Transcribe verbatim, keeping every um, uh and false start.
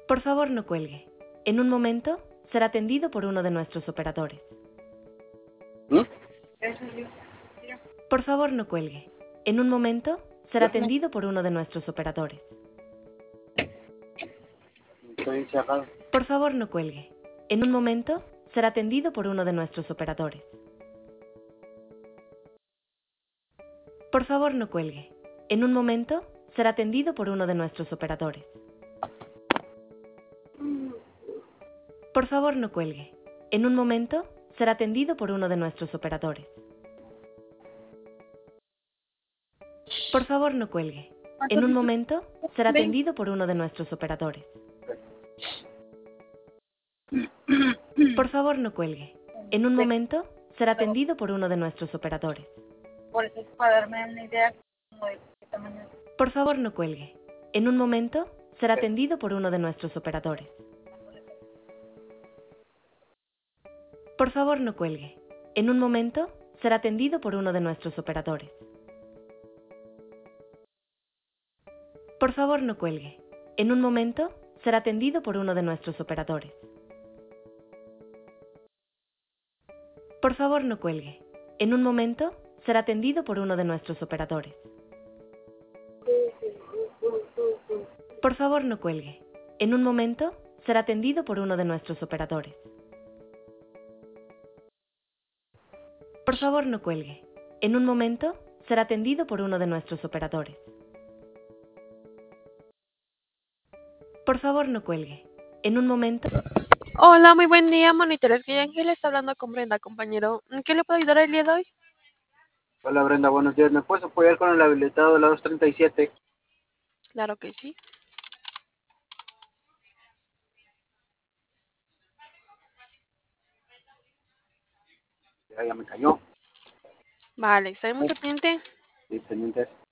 Por favor, no cuelgue. En un momento será atendido por uno de nuestros operadores. ¿Mm? Por favor, no cuelgue. En un momento será atendido por uno de nuestros operadores. Estoy encerrado. Por favor, no cuelgue. En un momento será atendido por uno de nuestros operadores. Por favor, no cuelgue. En un momento será atendido por uno de nuestros operadores. Por favor, no cuelgue. En un momento será atendido por uno de nuestros operadores. Por favor, no cuelgue. En un momento será atendido por uno de nuestros operadores. Por favor, no cuelgue. En un momento será atendido por uno de nuestros operadores. Por eso es para darme una idea como de qué tamaño es. Por favor, no cuelgue. En un momento será atendido por uno de nuestros operadores. Por favor, no cuelgue. En un momento será atendido por uno de nuestros operadores. Por favor, no cuelgue. En un momento será atendido por uno de nuestros operadores. Por favor, no cuelgue. En un momento será atendido por uno de nuestros operadores. Por favor, no cuelgue. En un momento será atendido por uno de nuestros operadores. Por favor, no cuelgue. En un momento será atendido por uno de nuestros operadores. Por favor, no cuelgue. En un momento... Hola, muy buen día, monitores Guía Ángel, está hablando con Brenda, compañero. ¿En qué le puedo ayudar el día de hoy? Hola Brenda, buenos días. ¿Me puedes apoyar con el habilitado de la dos treinta y siete? Claro que sí. Ya, ya me cayó. Vale, ¿está muy pendiente? Sí, pendientes.